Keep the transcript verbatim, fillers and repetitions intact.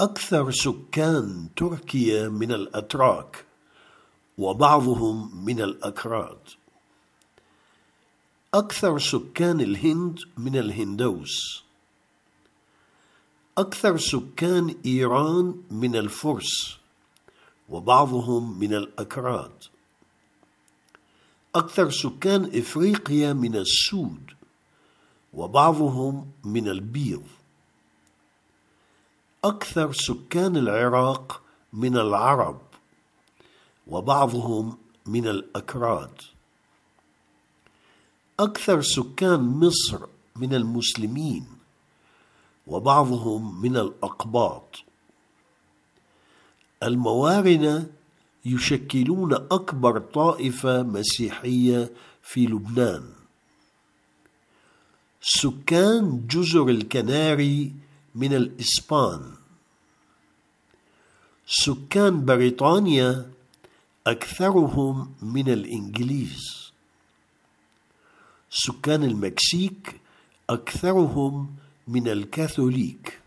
أكثر سكان تركيا من الأتراك وبعضهم من الأكراد. أكثر سكان الهند من الهندوس. أكثر سكان إيران من الفرس وبعضهم من الأكراد. أكثر سكان إفريقيا من السود وبعضهم من البيض. أكثر سكان العراق من العرب وبعضهم من الأكراد. أكثر سكان مصر من المسلمين وبعضهم من الأقباط. الموارنة يشكلون أكبر طائفة مسيحية في لبنان. سكان جزر الكناري من الإسبان. سكان بريطانيا أكثرهم من الإنجليز. سكان المكسيك أكثرهم من الكاثوليك.